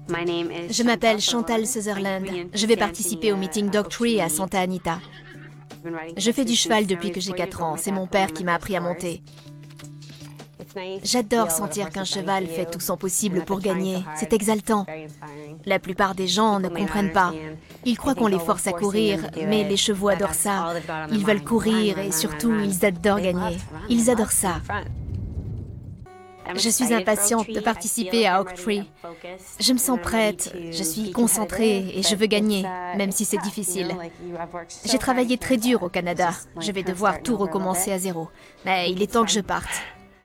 Je m'appelle Chantal Sutherland. Je vais participer au meeting d'Oaktree à Santa Anita. Je fais du cheval depuis que j'ai 4 ans. C'est mon père qui m'a appris à monter. J'adore sentir qu'un cheval fait tout son possible pour gagner. C'est exaltant. La plupart des gens ne comprennent pas. Ils croient qu'on les force à courir, mais les chevaux adorent ça. Ils veulent courir et surtout, ils adorent gagner. Ils adorent ça. Je suis impatiente de participer à Oaktree. Je me sens prête, je suis concentrée et je veux gagner, même si c'est difficile. J'ai travaillé très dur au Canada. Je vais devoir tout recommencer à zéro. Mais il est temps que je parte.